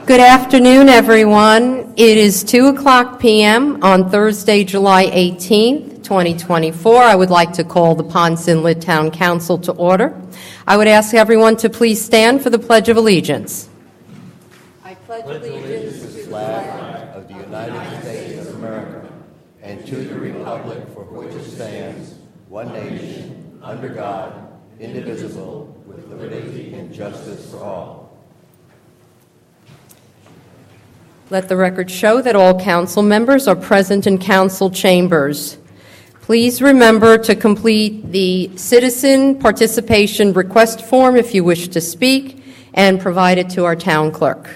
Good afternoon, everyone. It is 2:00 p.m. on Thursday, July 18th, 2024. I would like to call the Ponce Inlet Town Council to order. I would ask everyone to please stand for the Pledge of Allegiance. I pledge allegiance to the flag of the United States of America and to the republic for which it stands, one nation, under God, indivisible, with liberty and justice for all. Let the record show that all council members are present in council chambers. Please remember to complete the citizen participation request form if you wish to speak and provide it to our town clerk.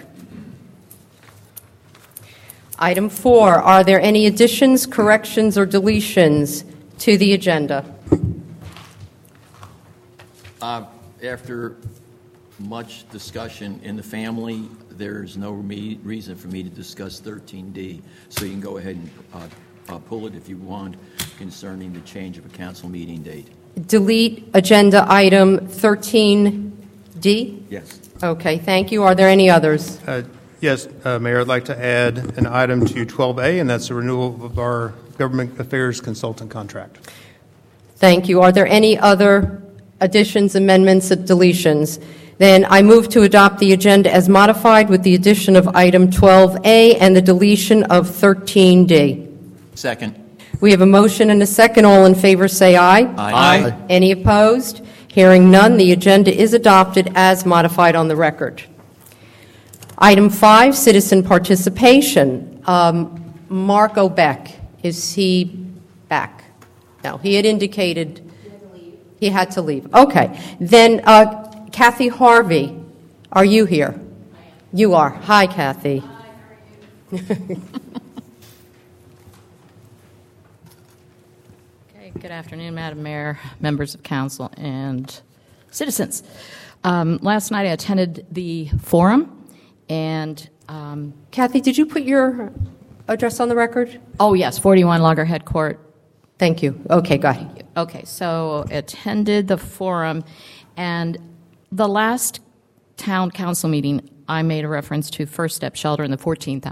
Item 4, are there any additions, corrections, or deletions to the agenda? After much discussion in the family, there's no reason for me to discuss 13D, so you can go ahead and pull it if you want concerning the change of a council meeting date. Delete agenda item 13D? Yes. Okay, thank you. Are there any others? Yes, Mayor, I'd like to add an item to 12A, and that's the renewal of our government affairs consultant contract. Thank you. Are there any other additions, amendments, or deletions? Then I move to adopt the agenda as modified with the addition of item 12A and the deletion of 13D. Second. We have a motion and a second. All in favor say aye. Aye. Any opposed? Hearing none, the agenda is adopted as modified on the record. Item 5, citizen participation. Mark O'Beck, is he back? No, he had indicated he had to leave. Okay. Then Kathy Harvey, are you here? I am. You are. Hi, Kathy. Hi, how are you? Okay, good afternoon, Madam Mayor, members of council, and citizens. Last night I attended the forum, and Kathy, did you put your address on the record? oh yes, 41 Loggerhead Court. Thank you. Okay, go ahead. Okay, so attended the forum, and the last town council meeting, I made a reference to First Step Shelter and the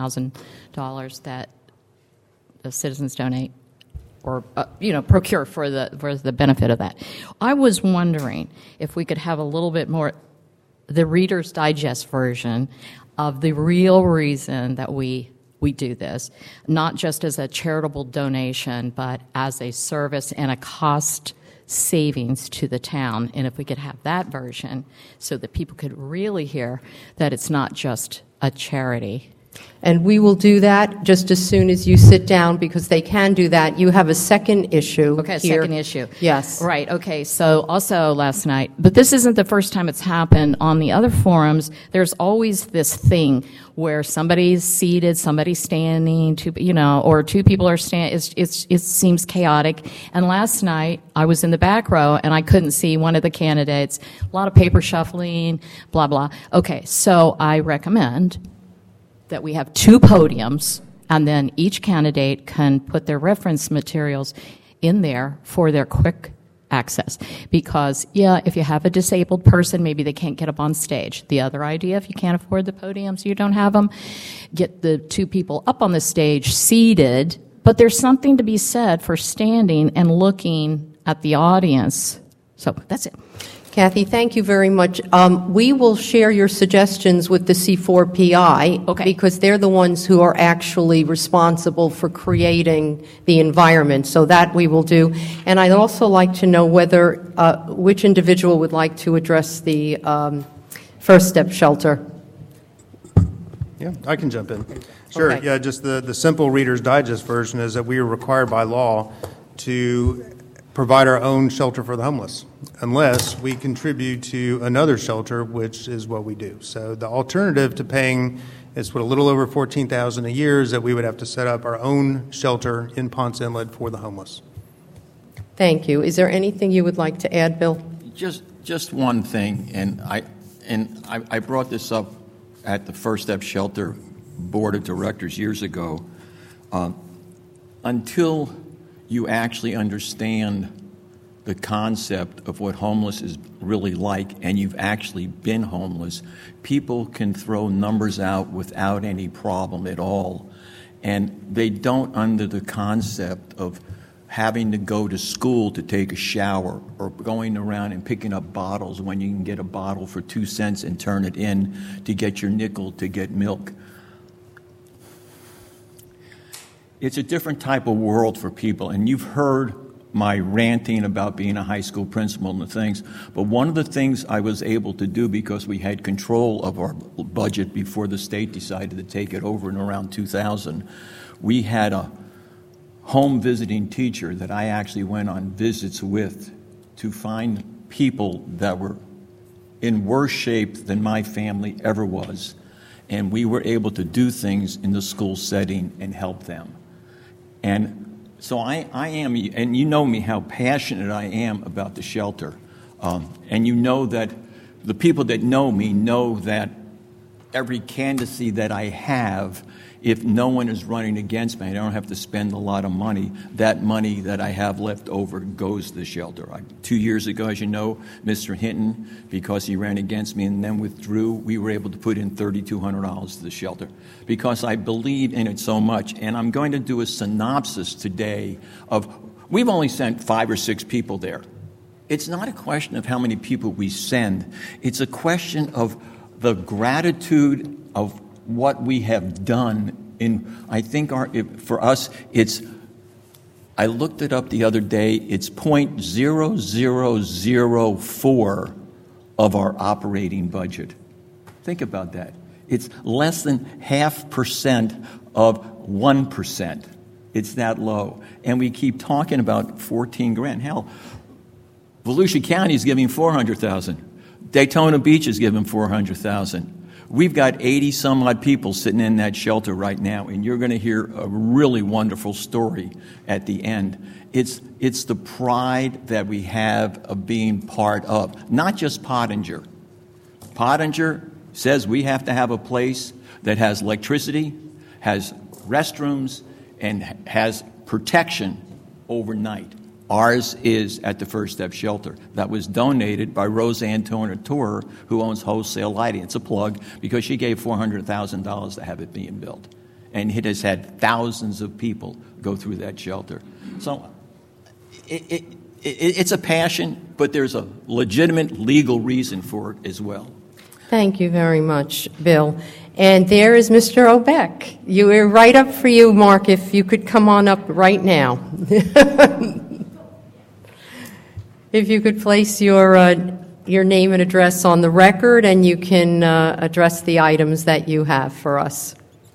$14,000 that the citizens donate or procure for the benefit of that. I was wondering if we could have a little bit more the Reader's Digest version of the real reason that we do this, not just as a charitable donation, but as a service and a cost savings to the town. And if we could have that version so that people could really hear that it's not just a charity. And we will do that just as soon as you sit down, because they can do that. You have a second issue. Okay, here. Second issue. Yes. Right, okay. So also last night, but this isn't the first time it's happened. On the other forums, there's always this thing where somebody's seated, somebody's standing, or two people are standing. It seems chaotic. And last night, I was in the back row, and I couldn't see one of the candidates. A lot of paper shuffling, blah, blah. Okay, so I recommend that we have two podiums, and then each candidate can put their reference materials in there for their quick access. Because, if you have a disabled person, maybe they can't get up on stage. The other idea, if you can't afford the podiums, you don't have them, get the two people up on the stage seated. But there's something to be said for standing and looking at the audience. So that's it. Kathy, thank you very much. We will share your suggestions with the C4PI, okay, because they're the ones who are actually responsible for creating the environment. So that we will do. And I'd also like to know whether which individual would like to address the First Step Shelter. Yeah, I can jump in. Sure. Okay. Yeah, just the simple Reader's Digest version is that we are required by law to provide our own shelter for the homeless, unless we contribute to another shelter, which is what we do. So the alternative to paying is a little over $14,000 a year is that we would have to set up our own shelter in Ponce Inlet for the homeless. Thank you. Is there anything you would like to add, Bill? Just one thing, and I brought this up at the First Step Shelter Board of Directors years ago. Until you actually understand the concept of what homeless is really like, and you've actually been homeless, people can throw numbers out without any problem at all. And they don't under the concept of having to go to school to take a shower or going around and picking up bottles when you can get a bottle for 2 cents and turn it in to get your nickel to get milk. It's a different type of world for people, and you've heard my ranting about being a high school principal and the things, but one of the things I was able to do because we had control of our budget before the state decided to take it over in around 2000, we had a home visiting teacher that I actually went on visits with to find people that were in worse shape than my family ever was, and we were able to do things in the school setting and help them. And so I am, and you know me, how passionate I am about the shelter. And you know that the people that know me know that every candidacy that I have, if no one is running against me, I don't have to spend a lot of money. That money that I have left over goes to the shelter. 2 years ago, as you know, Mr. Hinton, because he ran against me and then withdrew, we were able to put in $3,200 to the shelter because I believe in it so much. And I'm going to do a synopsis today of, we've only sent 5 or 6 people there. It's not a question of how many people we send. It's a question of the gratitude of what we have done. I think for us, I looked it up the other day, it's 0.0004 of our operating budget. Think about that. It's less than 0.5% of 1%. It's that low. And we keep talking about 14 grand. Hell, Volusia County is giving $400,000. Daytona Beach is giving $400,000. We've got 80-some-odd people sitting in that shelter right now, and you're going to hear a really wonderful story at the end. It's the pride that we have of being part of, not just Pottinger. Pottinger says we have to have a place that has electricity, has restrooms, and has protection overnight. Ours is at the First Step Shelter. That was donated by Roseanne Turner, who owns Wholesale Lighting. It's a plug because she gave $400,000 to have it being built. And it has had thousands of people go through that shelter. So it's a passion, but there's a legitimate legal reason for it as well. Thank you very much, Bill. And there is Mr. Obeck. You are right up for you, Mark, if you could come on up right now. If you could place your name and address on the record, and you can address the items that you have for us.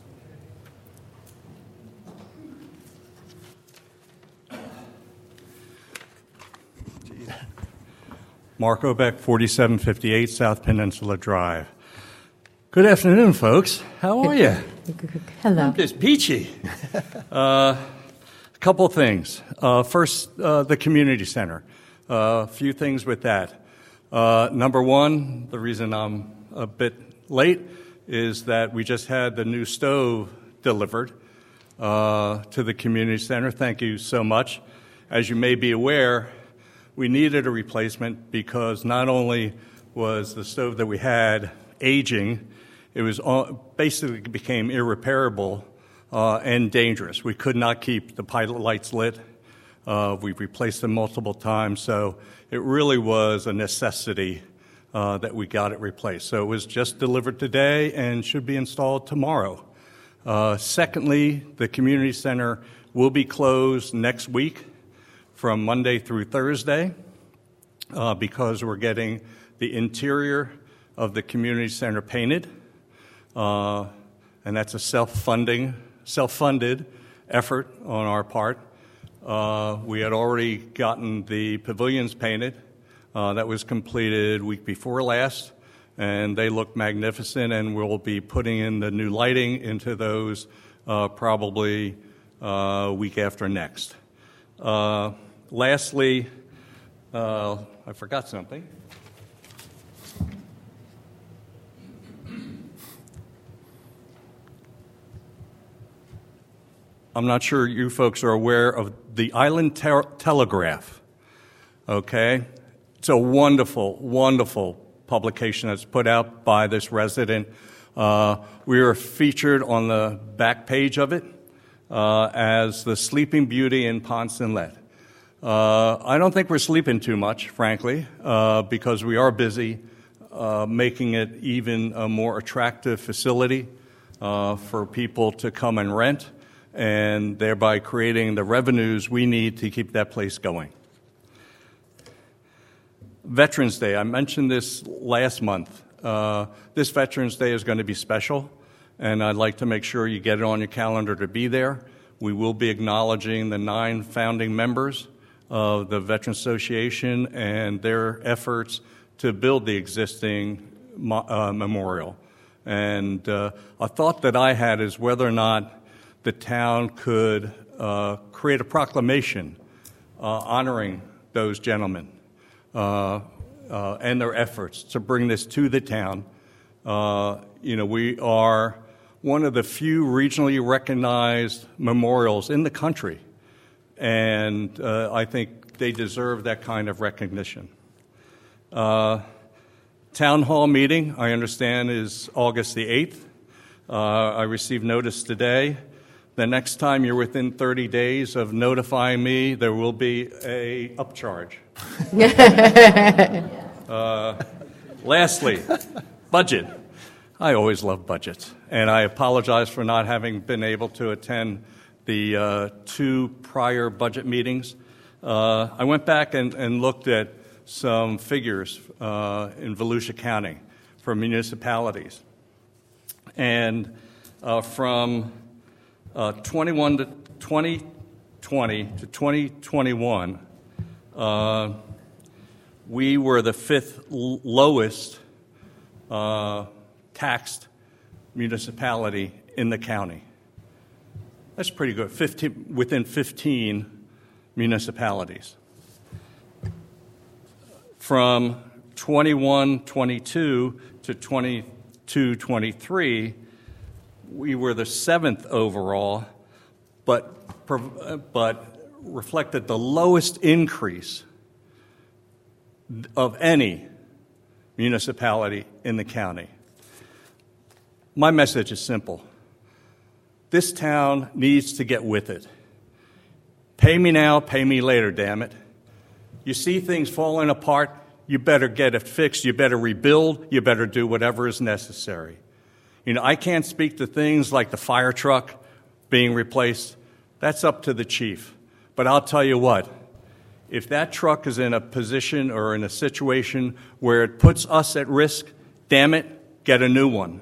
Mark Obeck, 4758 South Peninsula Drive. Good afternoon, folks. How are you? Hello. I'm just peachy. A couple of things. First, the community center. A few things with that. Number one, the reason I'm a bit late is that we just had the new stove delivered to the community center. Thank you so much. As you may be aware, we needed a replacement because not only was the stove that we had aging, it was basically became irreparable and dangerous. We could not keep the pilot lights lit. We've replaced them multiple times, so it really was a necessity that we got it replaced. So it was just delivered today and should be installed tomorrow. Secondly, the community center will be closed next week from Monday through Thursday because we're getting the interior of the community center painted, and that's a self-funded effort on our part. We had already gotten the pavilions painted. That was completed week before last, and they look magnificent, and we'll be putting in the new lighting into those probably week after next. Lastly, I forgot something. I'm not sure you folks are aware of the Island Telegraph. Okay? It's a wonderful, wonderful publication that's put out by this resident. We were featured on the back page of it as the sleeping beauty in Ponce Inlet. I don't think we're sleeping too much, frankly, because we are busy making it even a more attractive facility for people to come and rent, and thereby creating the revenues we need to keep that place going. Veterans Day, I mentioned this last month. This Veterans Day is going to be special, and I'd like to make sure you get it on your calendar to be there. We will be acknowledging the 9 founding members of the Veterans Association and their efforts to build the existing memorial. And a thought that I had is whether or not the town could create a proclamation honoring those gentlemen and their efforts to bring this to the town. We are one of the few regionally recognized memorials in the country, and I think they deserve that kind of recognition. Town hall meeting, I understand, is August the 8th. I received notice today. The next time you're within 30 days of notifying me, there will be a upcharge. Lastly, budget. I always love budgets, and I apologize for not having been able to attend the 2 prior budget meetings. I went back and looked at some figures in Volusia County for municipalities. And from 2020 to 2021, we were the 5th lowest taxed municipality in the county. That's pretty good, within 15 municipalities. From 21-22 to 22-23, we were the 7th overall, but reflected the lowest increase of any municipality in the county. My message is simple. This town needs to get with it. Pay me now, pay me later, damn it. You see things falling apart, you better get it fixed, you better rebuild, you better do whatever is necessary. I can't speak to things like the fire truck being replaced. That's up to the chief. But I'll tell you what, if that truck is in a position or in a situation where it puts us at risk, damn it, get a new one.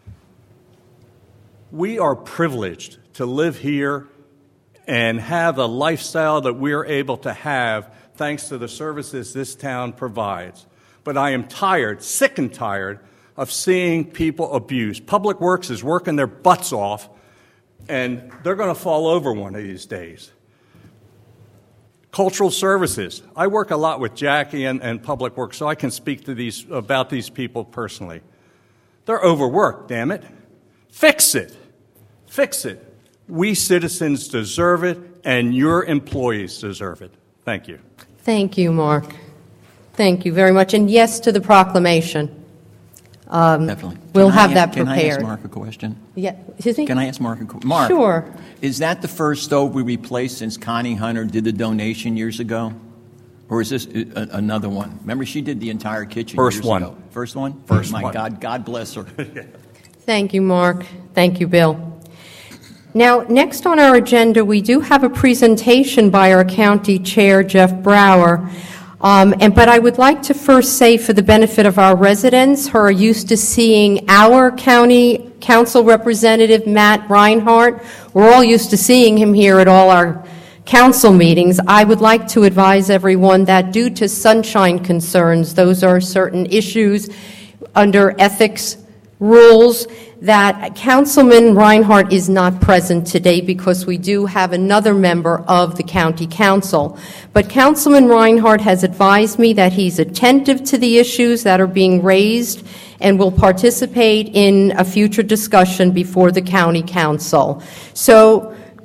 We are privileged to live here and have a lifestyle that we're able to have thanks to the services this town provides. But I am tired, sick and tired, of seeing people abused. Public Works is working their butts off, and they're going to fall over one of these days. Cultural services. I work a lot with Jackie and Public Works, so I can speak to about these people personally. They're overworked, damn it. Fix it. Fix it. We citizens deserve it, and your employees deserve it. Thank you. Thank you, Mark. Thank you very much. And yes to the proclamation. Definitely. We'll have that prepared. Can I ask prepared. Mark a question? Yeah, excuse me? Can I ask Mark a question? Mark, Sure. is that the first stove we replaced since Connie Hunter did the donation years ago? Or is this another one? Remember, she did the entire kitchen First years one. ago. First one? First My one. God, God bless her. Thank you, Mark. Thank you, Bill. Now, next on our agenda, we do have a presentation by our county chair, Jeff Brower. But I would like to first say, for the benefit of our residents who are used to seeing our county council representative, Matt Reinhardt, we're all used to seeing him here at all our council meetings. I would like to advise everyone that due to sunshine concerns, those are certain issues under ethics rules, that Councilman Reinhardt is not present today because we do have another member of the county council. But Councilman Reinhardt has advised me that he's attentive to the issues that are being raised and will participate in a future discussion before the county council. So,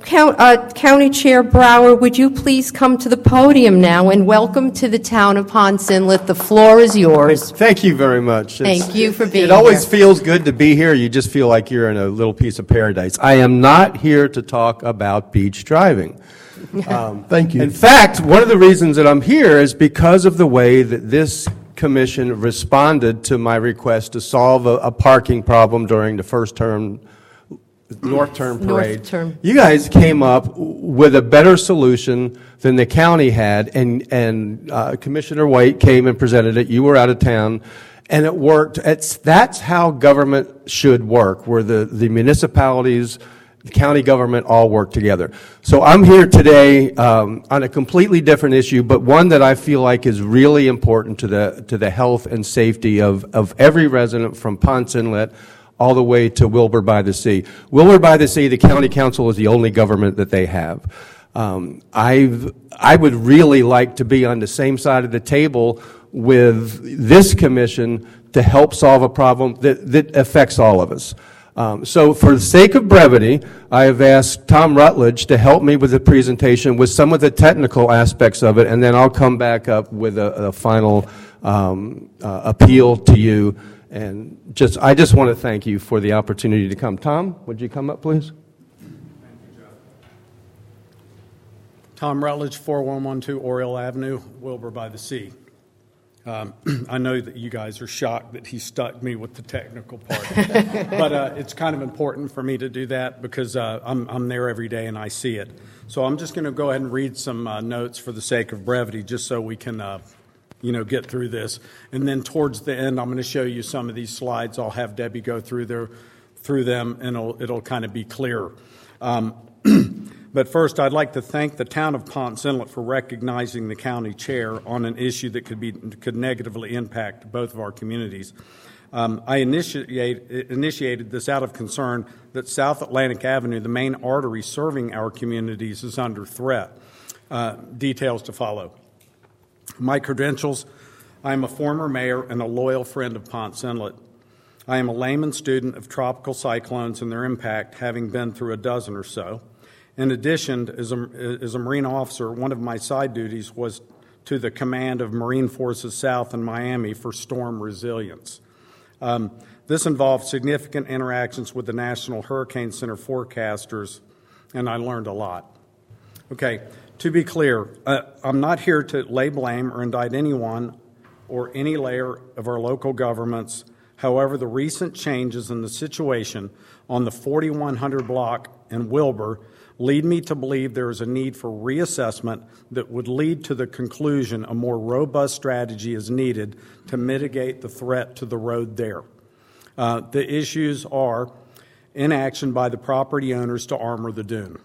County Chair Brower, would you please come to the podium now, and welcome to the town of Ponce Inlet. The floor is yours. Thank you very much. Thank you for being here. It always here. feels good to be here. You just feel like you're in a little piece of paradise. I am not here to talk about beach driving. Thank you. In fact, one of the reasons that I'm here is because of the way that this commission responded to my request to solve a parking problem during the first term, North Term parade. North Term. You guys came up with a better solution than the county had, and Commissioner White came and presented it. You were out of town, and it worked. That's how government should work, where the municipalities, the county government all work together. So I'm here today on a completely different issue, but one that I feel like is really important to the health and safety of every resident from Ponce Inlet all the way to Wilbur by the Sea. Wilbur by the Sea, the county council is the only government that they have. I would really like to be on the same side of the table with this commission to help solve a problem that affects all of us. So for the sake of brevity, I have asked Tom Rutledge to help me with the presentation with some of the technical aspects of it, and then I'll come back up with a final appeal to you. And I just want to thank you for the opportunity to come. Tom, would you come up, please? Tom Rutledge, 4112 Oriole Avenue, Wilbur by the Sea. I know that you guys are shocked that he stuck me with the technical part, but it's kind of important for me to do that because I'm there every day and I see it. So I'm just going to go ahead and read some notes for the sake of brevity, just so we can get through this. And then towards the end, I'm going to show you some of these slides. I'll have Debbie go through them, and it'll kind of be clearer. But first, I'd like to thank the town of Ponce Inlet for recognizing the county chair on an issue that could negatively impact both of our communities. I initiated this out of concern that South Atlantic Avenue, the main artery serving our communities, is under threat. Details to follow. My credentials: I am a former mayor and a loyal friend of Ponce Inlet. I am a layman student of tropical cyclones and their impact, having been through a dozen or so. In addition, as a Marine officer, one of my side duties was to the command of Marine Forces South in Miami for storm resilience. This involved significant interactions with the National Hurricane Center forecasters, and I learned a lot. Okay. To be clear, I'm not here to lay blame or indict anyone or any layer of our local governments. However, the recent changes in the situation on the 4100 block in Wilbur lead me to believe there is a need for reassessment that would lead to the conclusion a more robust strategy is needed to mitigate the threat to the road there. The issues are inaction by the property owners to armor the dune.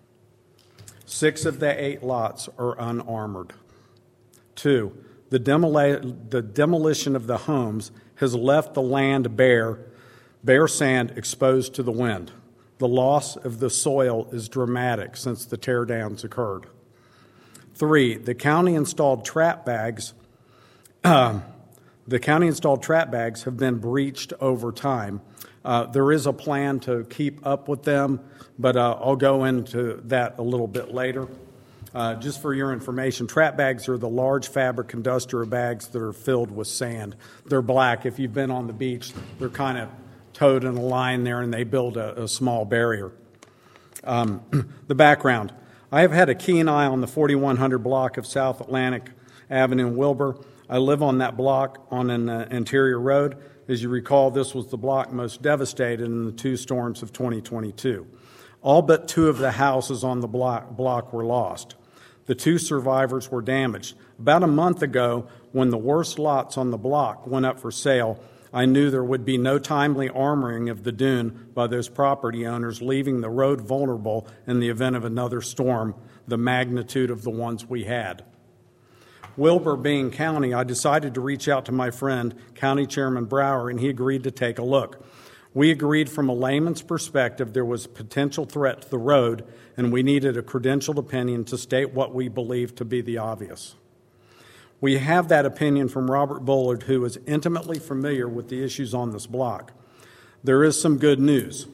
6 of the 8 lots are unarmored. 2, the demolition of the homes has left the land bare sand exposed to the wind. The loss of the soil is dramatic since the teardowns occurred. 3, the county installed trap bags. The county installed trap bags have been breached over time. There is a plan to keep up with them, but I'll go into that a little bit later. Just for your information, trap bags are the large fabric industrial bags that are filled with sand. They're black. If you've been on the beach, they're kind of towed in a line there, and they build a small barrier. The background. I have had a keen eye on the 4100 block of South Atlantic Avenue in Wilbur. I live on that block on an interior road. As you recall, this was the block most devastated in the 2 storms of 2022. All but 2 of the houses on the block were lost. The 2 survivors were damaged. About a month ago, when the worst lots on the block went up for sale, I knew there would be no timely armoring of the dune by those property owners, leaving the road vulnerable in the event of another storm, the magnitude of the ones we had. Wilbur being county, I decided to reach out to my friend, County Chairman Brower, and he agreed to take a look. We agreed from a layman's perspective there was a potential threat to the road, and we needed a credentialed opinion to state what we believed to be the obvious. We have that opinion from Robert Bullard, who is intimately familiar with the issues on this block. There is some good news.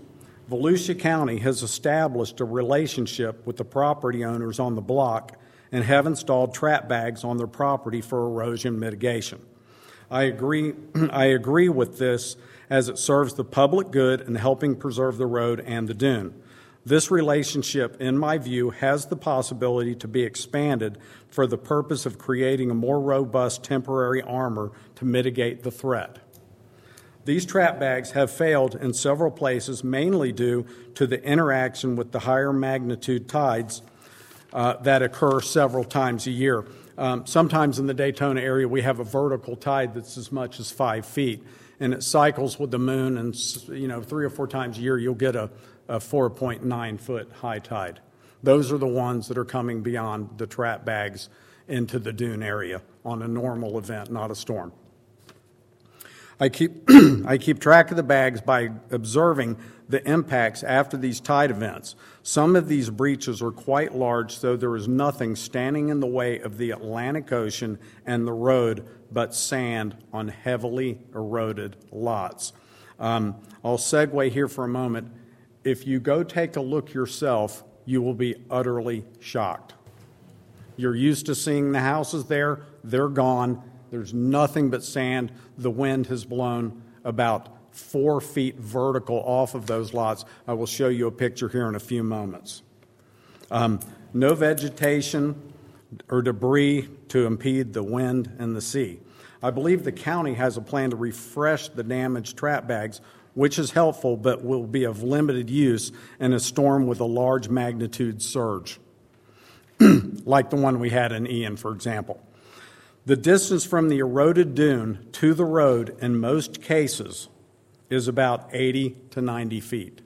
Volusia County has established a relationship with the property owners on the block and have installed trap bags on their property for erosion mitigation. I agree with this as it serves the public good in helping preserve the road and the dune. This relationship, in my view, has the possibility to be expanded for the purpose of creating a more robust temporary armor to mitigate the threat. These trap bags have failed in several places, mainly due to the interaction with the higher magnitude tides that occur several times a year. Sometimes in the Daytona area, we have a vertical tide that's as much as 5 feet, and it cycles with the moon, and 3 or 4 times a year you'll get a 4.9-foot high tide. Those are the ones that are coming beyond the trap bags into the dune area on a normal event, not a storm. I keep track of the bags by observing the impacts after these tide events. Some of these breaches are quite large, so there is nothing standing in the way of the Atlantic Ocean and the road but sand on heavily eroded lots. I'll segue here for a moment. If you go take a look yourself, you will be utterly shocked. You're used to seeing the houses there. They're gone. There's nothing but sand. The wind has blown about 4 feet vertical off of those lots. I will show you a picture here in a few moments. No vegetation or debris to impede the wind and the sea. I believe the county has a plan to refresh the damaged trap bags, which is helpful but will be of limited use in a storm with a large magnitude surge, like the one we had in Ian, for example. The distance from the eroded dune to the road in most cases is about 80 to 90 feet.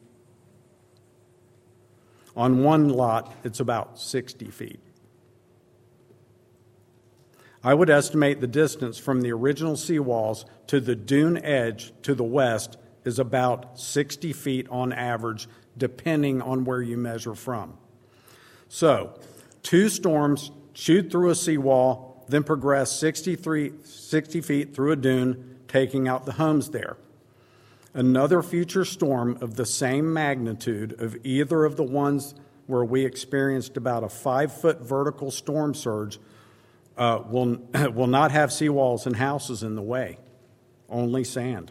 On one lot, it's about 60 feet. I would estimate the distance from the original seawalls to the dune edge to the west is about 60 feet on average, depending on where you measure from. So, 2 storms shoot through a seawall, then progress 60 feet through a dune, taking out the homes there. Another future storm of the same magnitude of either of the ones where we experienced about a 5-foot vertical storm surge will not have seawalls and houses in the way, only sand.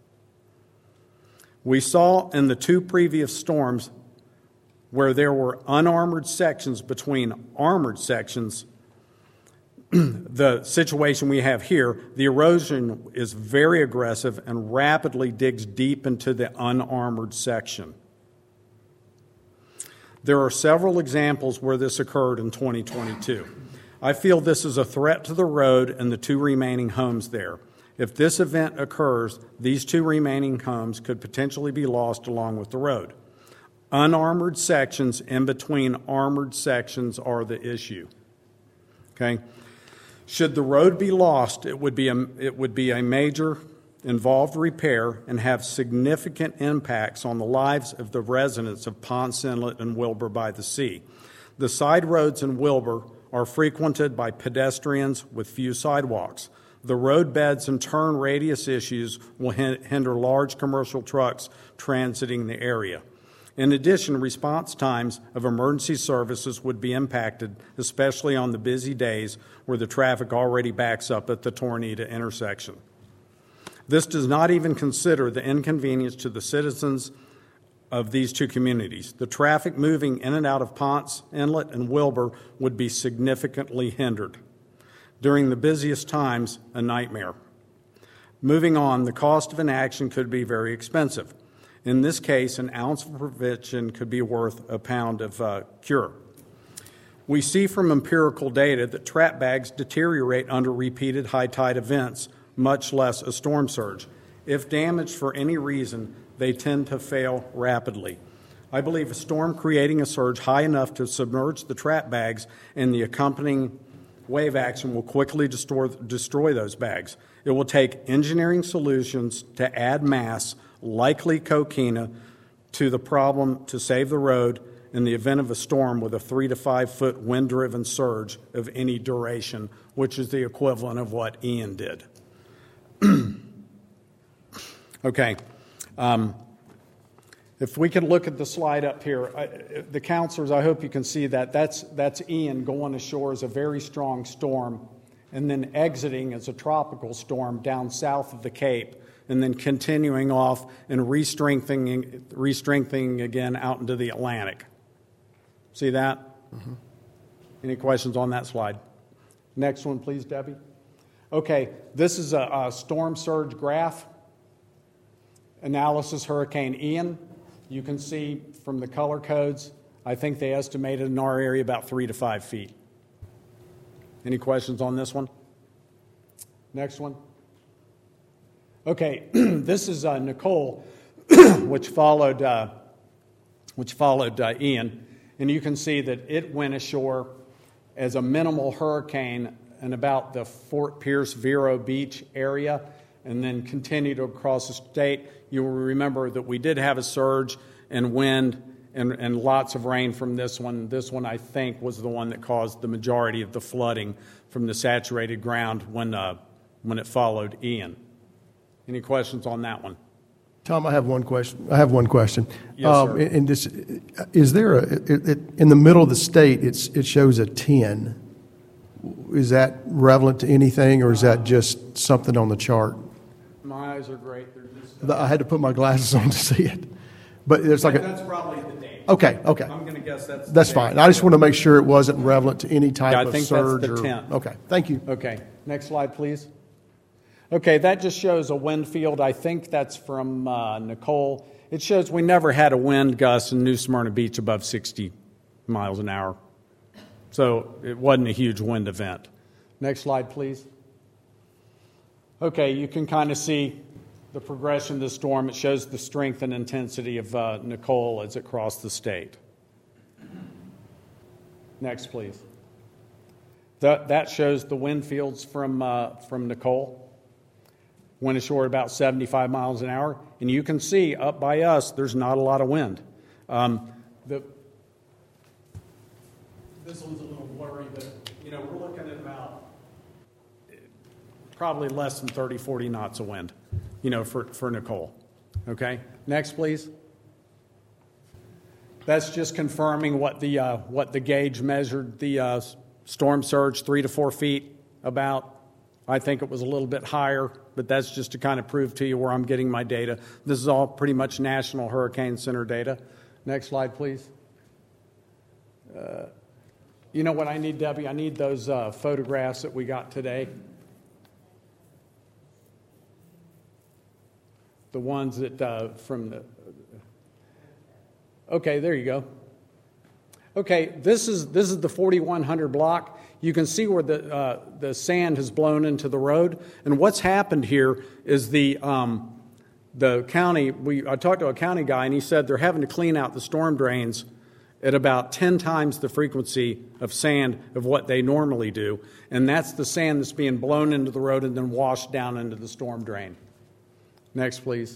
We saw in the 2 previous storms where there were unarmored sections between armored sections, the situation we have here, the erosion is very aggressive and rapidly digs deep into the unarmored section. There are several examples where this occurred in 2022. I feel this is a threat to the road and the 2 remaining homes there. If this event occurs, these 2 remaining homes could potentially be lost along with the road. Unarmored sections in between armored sections are the issue. Okay? Should the road be lost, it would be a major involved repair and have significant impacts on the lives of the residents of Ponce Inlet and Wilbur by the Sea. The side roads in Wilbur are frequented by pedestrians with few sidewalks. The road beds and turn radius issues will hinder large commercial trucks transiting the area. In addition, response times of emergency services would be impacted, especially on the busy days where the traffic already backs up at the Tornita intersection. This does not even consider the inconvenience to the citizens of these 2 communities. The traffic moving in and out of Ponce Inlet and Wilbur would be significantly hindered. During the busiest times, a nightmare. Moving on, the cost of inaction could be very expensive. In this case, an ounce of prevention could be worth a pound of cure. We see from empirical data that trap bags deteriorate under repeated high tide events, much less a storm surge. If damaged for any reason, they tend to fail rapidly. I believe a storm creating a surge high enough to submerge the trap bags and the accompanying wave action will quickly destroy those bags. It will take engineering solutions to add mass, likely coquina, to the problem to save the road in the event of a storm with a 3 to 5 foot wind-driven surge of any duration, which is the equivalent of what Ian did. Okay. If we can look at the slide up here, the counselors, I hope you can see that. That's Ian going ashore as a very strong storm, and then exiting as a tropical storm down south of the Cape, and then continuing off and re-strengthening again out into the Atlantic. See that? Mm-hmm. Any questions on that slide? Next one, please, Debbie. Okay, this is a storm surge graph. Analysis Hurricane Ian. You can see from the color codes, I think they estimated in our area about 3 to 5 feet. Any questions on this one? Next one. Okay, this is Nicole, which followed Ian, and you can see that it went ashore as a minimal hurricane in about the Fort Pierce Vero Beach area, and then continued across the state. You will remember that we did have a surge and wind and lots of rain from this one. This one, I think, was the one that caused the majority of the flooding from the saturated ground when it followed Ian. Any questions on that one? Tom, I have one question. Yes, sir. And this, is there in the middle of the state, it shows a 10. Is that relevant to anything, or is that just something on the chart? My eyes are great. I had to put my glasses on to see it. But there's like that's probably the date. Okay. I'm going to guess That's fine. I just want to make sure it wasn't relevant to any type of surge. I think that's the 10th. Okay, thank you. Okay, next slide, please. Okay, that just shows a wind field. I think that's from Nicole. It shows we never had a wind gust in New Smyrna Beach above 60 miles an hour. So it wasn't a huge wind event. Next slide, please. Okay, you can kind of see the progression of the storm. It shows the strength and intensity of Nicole as it crossed the state. Next, please. That shows the wind fields from Nicole. Went ashore at about 75 miles an hour. And you can see up by us, there's not a lot of wind. This one's a little blurry, but we're looking at about probably less than 30, 40 knots of wind, for Nicole. Okay, next, please. That's just confirming what the gauge measured the storm surge 3 to 4 feet about. I think it was a little bit higher, but that's just to kind of prove to you where I'm getting my data. This is all pretty much National Hurricane Center data. Next slide, please. You know what I need, Debbie? I need those photographs that we got today. The ones that from the... Okay, there you go. Okay, this is the 4100 block. You can see where the sand has blown into the road. And what's happened here is the county, I talked to a county guy, and he said they're having to clean out the storm drains at about 10 times the frequency of sand of what they normally do. And that's the sand that's being blown into the road and then washed down into the storm drain. Next, please.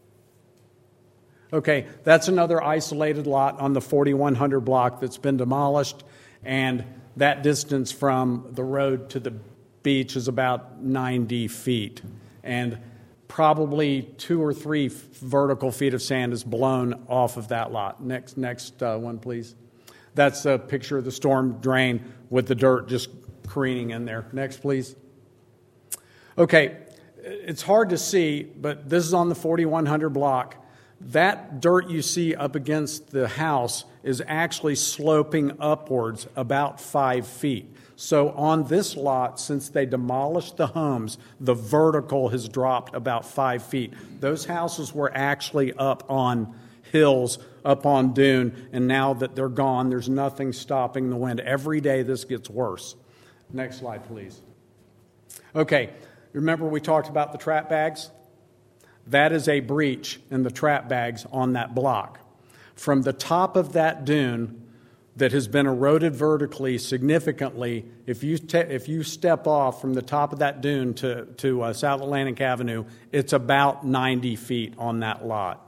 Okay, that's another isolated lot on the 4100 block that's been demolished, and that distance from the road to the beach is about 90 feet. And probably 2 or 3 vertical feet of sand is blown off of that lot. Next one, please. That's a picture of the storm drain with the dirt just careening in there. Next, please. Okay, it's hard to see, but this is on the 4100 block. That dirt you see up against the house is actually sloping upwards about 5 feet. So on this lot, since they demolished the homes, the vertical has dropped about 5 feet. Those houses were actually up on hills, up on dune, and now that they're gone, there's nothing stopping the wind. Every day this gets worse. Next slide, please. Okay, remember we talked about the trap bags? That is a breach in the trap bags on that block. From the top of that dune that has been eroded vertically significantly, if you step off from the top of that dune to South Atlantic Avenue, it's about 90 feet on that lot.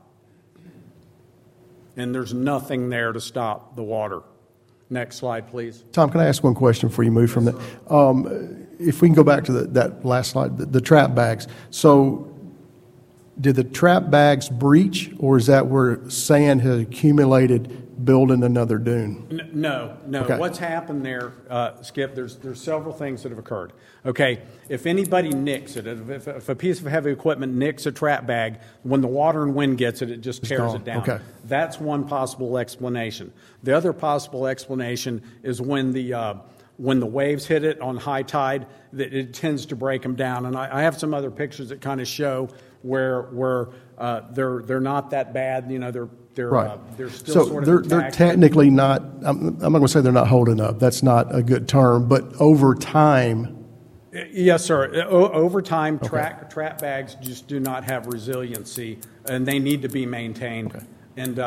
And there's nothing there to stop the water. Next slide, please. Tom, can I ask one question before you move from that? If we can go back to that last slide, the trap bags. So did the trap bags breach, or is that where sand has accumulated building another dune? No. Okay. What's happened there, Skip, there's several things that have occurred. Okay, if anybody nicks it, if a piece of heavy equipment nicks a trap bag, when the water and wind gets it, it just tears gone. it down. Okay. That's one possible explanation. The other possible explanation is when the waves hit it on high tide, that it tends to break them down. And I have some other pictures that kind of show where they're not that bad. You know, they're still So sort of they're intact. technically not, I'm not going to say they're not holding up. That's not a good term. But over time, Yes, sir. Over time, trap bags just do not have resiliency, and they need to be maintained. Okay. And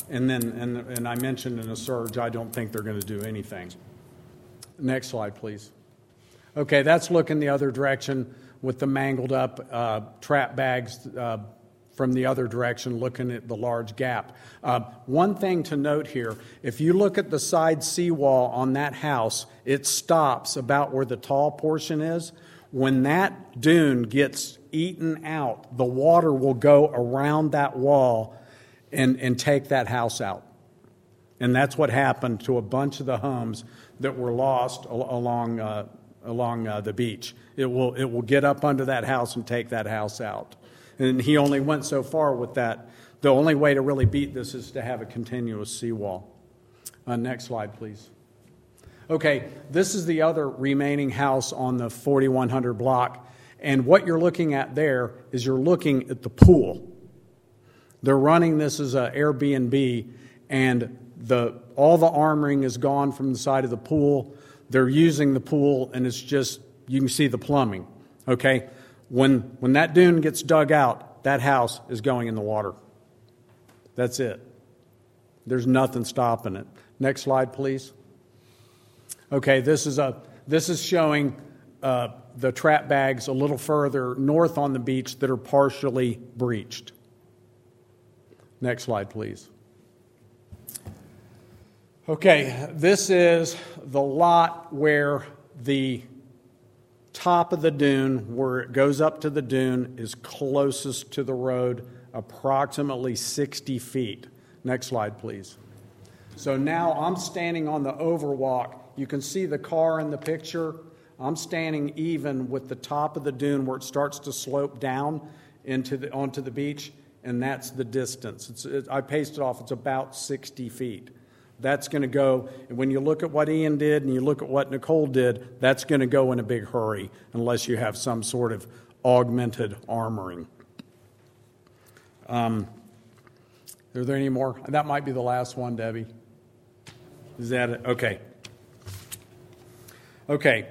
I mentioned in a surge, I don't think they're going to do anything. Next slide, please. Okay, that's looking the other direction with the mangled up trap bags from the other direction, looking at the large gap. One thing to note here, if you look at the side seawall on that house, it stops about where the tall portion is. When that dune gets eaten out, the water will go around that wall and take that house out. And that's what happened to a bunch of the homes that were lost along the beach. It will get up under that house and take that house out. And he only went so far with that. The only way to really beat this is to have a continuous seawall. Next slide, please. Okay, this is the other remaining house on the 4100 block. And what you're looking at there is you're looking at the pool. They're running this as an Airbnb, and all the armoring is gone from the side of the pool. They're using the pool, and it's just, you can see the plumbing. Okay? When that dune gets dug out, that house is going in the water. That's it. There's nothing stopping it. Next slide, please. Okay, this is showing the trap bags a little further north on the beach that are partially breached. Next slide, please. Okay, this is the lot where the top of the dune, where it goes up to the dune, is closest to the road, approximately 60 feet. Next slide, please. So now I'm standing on the overwalk. You can see the car in the picture. I'm standing even with the top of the dune where it starts to slope down onto the beach, and that's the distance. I paced it off. It's about 60 feet. That's going to go, and when you look at what Ian did and you look at what Nicole did, that's going to go in a big hurry unless you have some sort of augmented armoring. Are there any more? That might be the last one, Debbie. Is that it? Okay. Okay.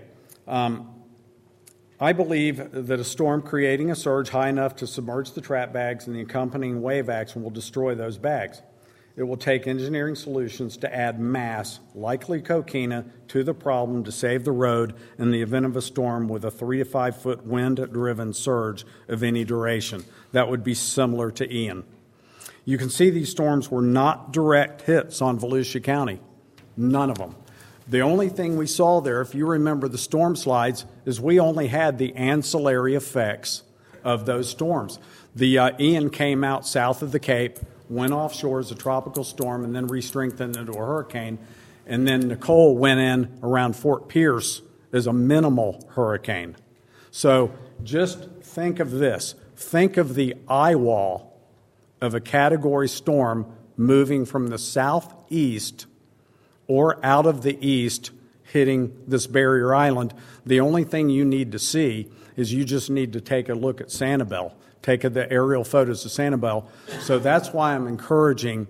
I believe that a storm creating a surge high enough to submerge the trap bags and the accompanying wave action will destroy those bags. It will take engineering solutions to add mass, likely coquina, to the problem to save the road in the event of a storm with a 3 to 5 foot wind-driven surge of any duration. That would be similar to Ian. You can see these storms were not direct hits on Volusia County. None of them. The only thing we saw there, if you remember the storm slides, is we only had the ancillary effects of those storms. The Ian came out south of the Cape, went offshore as a tropical storm, and then re-strengthened into a hurricane. And then Nicole went in around Fort Pierce as a minimal hurricane. So just think of this. Think of the eye wall of a category storm moving from the southeast or out of the east, hitting this barrier island. The only thing you need to see is you just need to take a look at Sanibel. Take the aerial photos of Sanibel. So that's why I'm encouraging,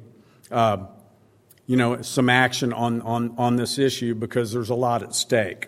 some action on this issue, because there's a lot at stake.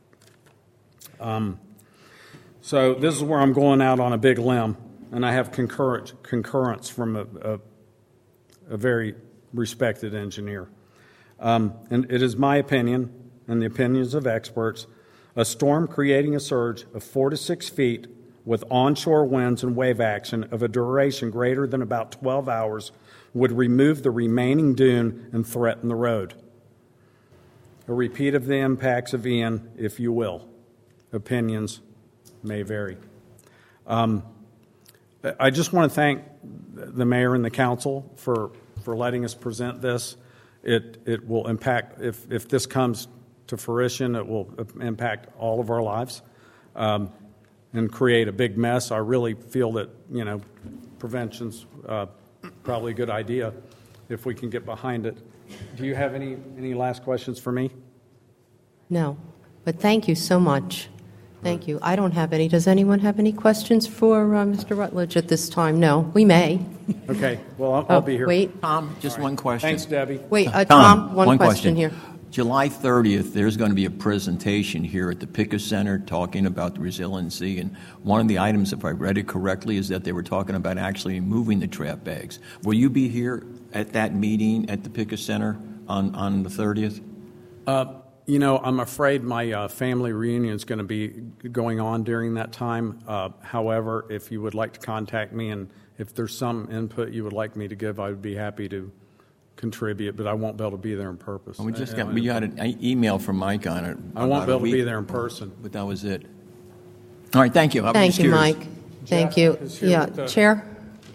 So this is where I'm going out on a big limb, and I have concurrence from a very respected engineer. And it is my opinion, and the opinions of experts, a storm creating a surge of 4 to 6 feet with onshore winds and wave action of a duration greater than about 12 hours would remove the remaining dune and threaten the road. A repeat of the impacts of Ian, if you will. Opinions may vary. I just want to thank the mayor and the council for letting us present this. It will impact, if this comes to fruition, it will impact all of our lives and create a big mess. I really feel that, prevention's probably a good idea if we can get behind it. Do you have any last questions for me? No, but thank you so much. Thank you. I don't have any. Does anyone have any questions for Mr. Rutledge at this time? No, we may. Okay, well, I'll be here. Wait, Tom, just one question. Thanks, Debbie. wait, Tom, one question question here. July 30th, there's going to be a presentation here at the Picker Center talking about the resiliency, and one of the items, if I read it correctly, is that they were talking about actually moving the trap bags. Will you be here at that meeting at the Picker Center on the 30th? I'm afraid my family reunion is going to be going on during that time. However, if you would like to contact me and if there's some input you would like me to give, I would be happy to contribute, but I won't be able to be there in purpose. We got an email from Mike on it. I won't be able to be there in person. But that was it. All right, thank you. Thank you, Mike. Thank you. Yeah, Chair?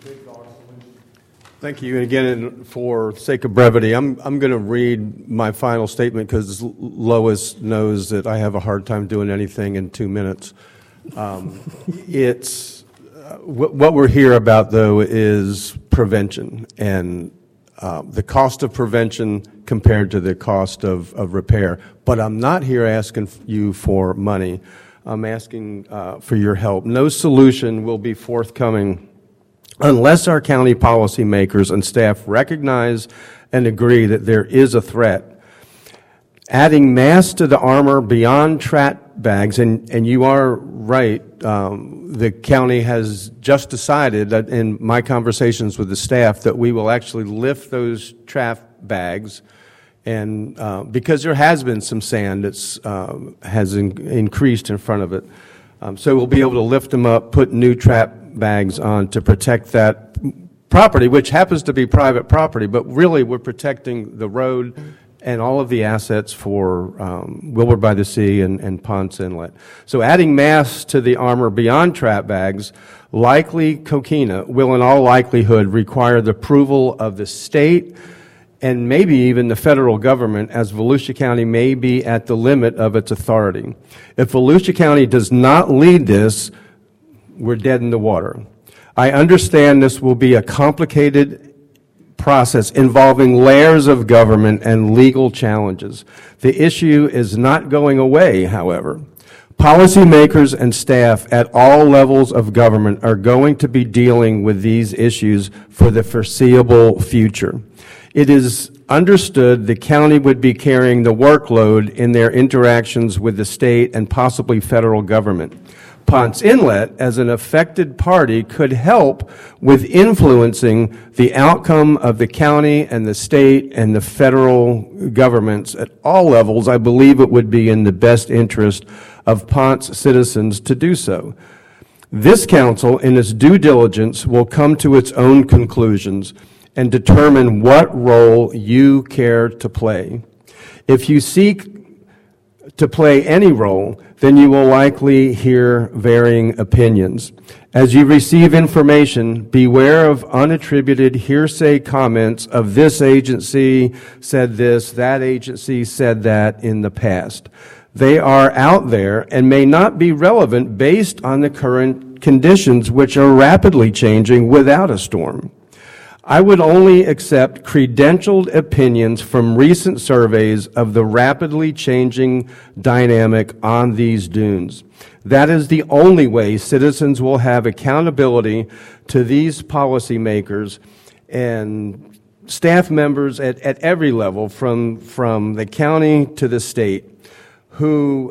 Thank you. And again, for sake of brevity, I'm going to read my final statement because Lois knows that I have a hard time doing anything in 2 minutes. It's what we're here about, though, is prevention and the cost of prevention compared to the cost of repair. But I'm not here asking you for money. I'm asking for your help. No solution will be forthcoming unless our county policymakers and staff recognize and agree that there is a threat. Adding mass to the armor beyond trap bags, and you are right, the county has just decided that in my conversations with the staff that we will actually lift those trap bags, and because there has been some sand that has increased in front of it. So we'll be able to lift them up, put new trap bags on to protect that property, which happens to be private property, but really we're protecting the road and all of the assets for Wilbur by the Sea and Ponce Inlet. So adding mass to the armor beyond trap bags, likely coquina, will in all likelihood require the approval of the state and maybe even the federal government, as Volusia County may be at the limit of its authority. If Volusia County does not lead this, we're dead in the water. I understand this will be a complicated process involving layers of government and legal challenges. The issue is not going away, however. Policymakers and staff at all levels of government are going to be dealing with these issues for the foreseeable future. It is understood the county would be carrying the workload in their interactions with the state and possibly federal government. Ponce Inlet, as an affected party, could help with influencing the outcome of the county and the state and the federal governments at all levels. I believe it would be in the best interest of Ponce citizens to do so. This council, in its due diligence, will come to its own conclusions and determine what role you care to play. If you seek to play any role, then you will likely hear varying opinions. As you receive information, beware of unattributed hearsay comments of this agency said this, that agency said that in the past. They are out there and may not be relevant based on the current conditions, which are rapidly changing without a storm. I would only accept credentialed opinions from recent surveys of the rapidly changing dynamic on these dunes. That is the only way citizens will have accountability to these policymakers and staff members at every level, from the county to the state, who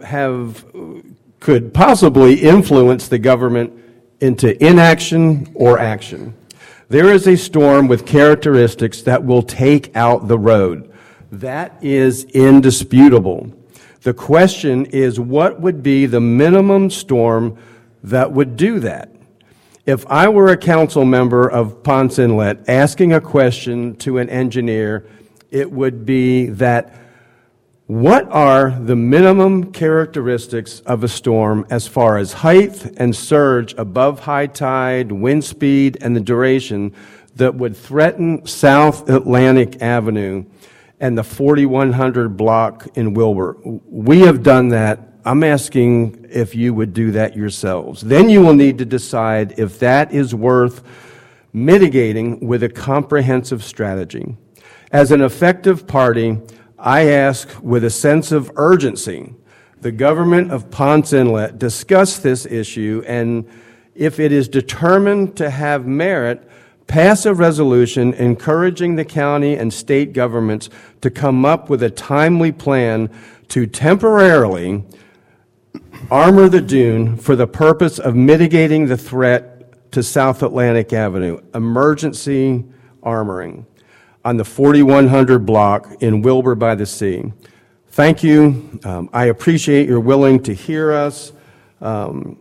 could possibly influence the government into inaction or action. There is a storm with characteristics that will take out the road. That is indisputable. The question is, what would be the minimum storm that would do that? If I were a council member of Ponce Inlet asking a question to an engineer, it would be that What are the minimum characteristics of a storm as far as height and surge above high tide, wind speed, and the duration that would threaten South Atlantic Avenue and the 4100 block in Wilbur? We have done that. I'm asking if you would do that yourselves. Then you will need to decide if that is worth mitigating with a comprehensive strategy. As an effective party, I ask with a sense of urgency, the government of Ponce Inlet discuss this issue, and if it is determined to have merit, pass a resolution encouraging the county and state governments to come up with a timely plan to temporarily armor the dune for the purpose of mitigating the threat to South Atlantic Avenue, emergency armoring on the 4100 block in Wilbur by the Sea. Thank you. I appreciate your willing to hear us. And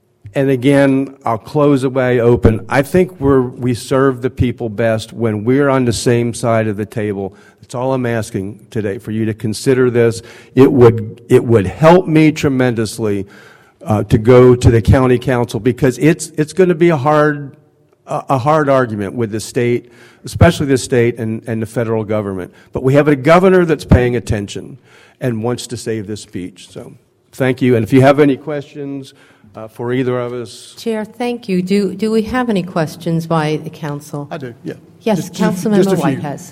again, I'll close away open. I think we serve the people best when we're on the same side of the table. That's all I'm asking today, for you to consider this. It would help me tremendously to go to the county council, because it's going to be a hard argument with the state, especially the state and the federal government. But we have a governor that's paying attention and wants to save this beach. So thank you. And if you have any questions for either of us. Chair, thank you. Do we have any questions by the council? I do, yeah. Yes, Councilmember White has.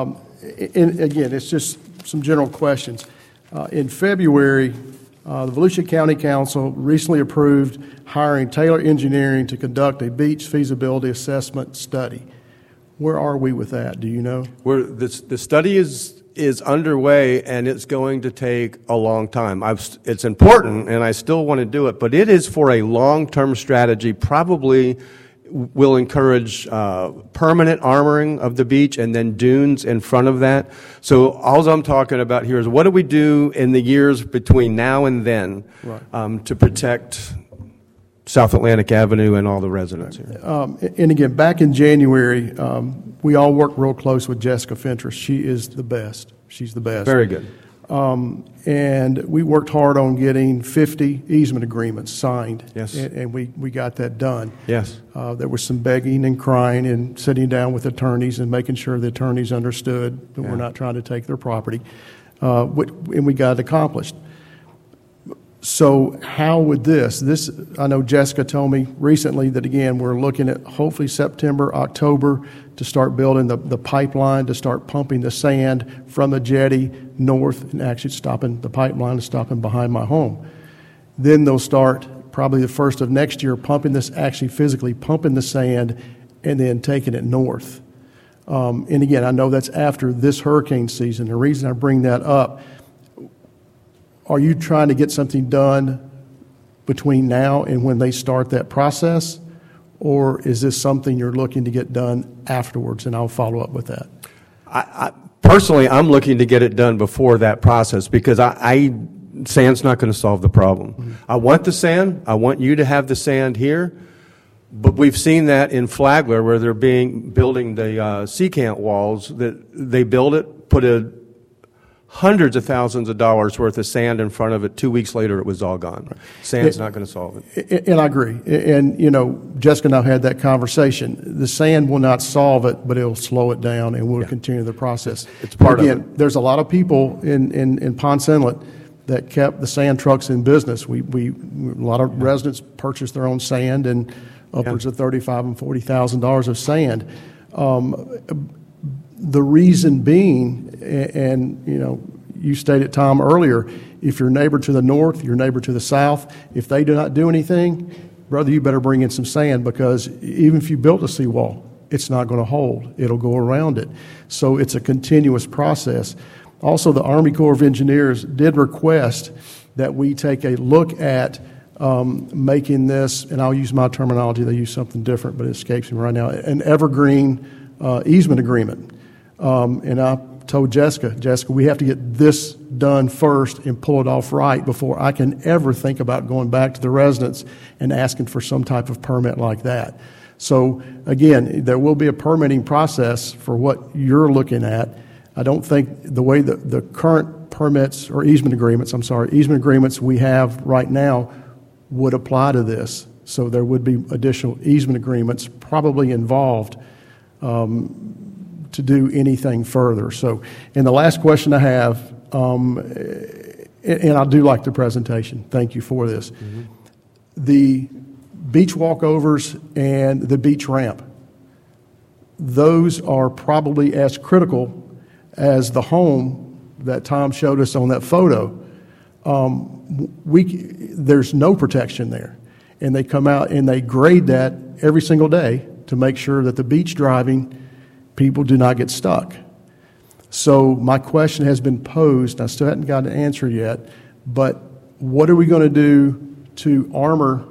And again, it's just some general questions. In February, the Volusia County Council recently approved hiring Taylor Engineering to conduct a beach feasibility assessment study. Where are we with that? Do you know? The study is underway, and it's going to take a long time. It's important, and I still want to do it, but it is for a long-term strategy. Probably will encourage permanent armoring of the beach and then dunes in front of that. So all I'm talking about here is, what do we do in the years between now and then to protect South Atlantic Avenue and all the residents here? And again, back in January, we all worked real close with Jessica Fentress. She is the best. She's the best. Very good. And we worked hard on getting 50 easement agreements signed. Yes. And we got that done. Yes. There was some begging and crying and sitting down with attorneys and making sure the attorneys understood that we're not trying to take their property. And we got it accomplished. So how would this, I know Jessica told me recently that, again, we're looking at hopefully September, October to start building the pipeline, to start pumping the sand from the jetty north and actually stopping the pipeline and stopping behind my home. Then they'll start probably the first of next year pumping this, actually physically pumping the sand and then taking it north. And again, I know that's after this hurricane season. The reason I bring that up, are you trying to get something done between now and when they start that process? Or is this something you're looking to get done afterwards? And I'll follow up with that. Personally, I'm looking to get it done before that process, because sand's not going to solve the problem. Mm-hmm. I want the sand. I want you to have the sand here. But we've seen that in Flagler, where they're building the Secant walls, that they build it, put hundreds of thousands of dollars worth of sand in front of it. 2 weeks later, it was all gone. Sand's not going to solve it. And I agree. And, Jessica and I had that conversation. The sand will not solve it, but it'll slow it down, and we'll continue the process. It's part of it. There's a lot of people in Ponce Inlet that kept the sand trucks in business. A lot of residents purchased their own sand, and upwards of $35,000 and $40,000 of sand. The reason being, and you stated, Tom, earlier, if your neighbor to the north, your neighbor to the south, if they do not do anything, brother, you better bring in some sand, because even if you built a seawall, it's not going to hold. It'll go around it. So it's a continuous process. Also, the Army Corps of Engineers did request that we take a look at making this, and I'll use my terminology, they use something different, but it escapes me right now, an evergreen easement agreement. And I told Jessica, we have to get this done first and pull it off right before I can ever think about going back to the residents and asking for some type of permit like that. So again, there will be a permitting process for what you're looking at. I don't think the way the current permits or easement agreements we have right now would apply to this. So there would be additional easement agreements probably involved to do anything further. So, and the last question I have, and I do like the presentation. Thank you for this. Mm-hmm. The beach walkovers and the beach ramp, those are probably as critical as the home that Tom showed us on that photo. There's no protection there. And they come out and they grade that every single day to make sure that the beach driving people do not get stuck. So my question has been posed. I still haven't got an answer yet, but what are we going to do to armor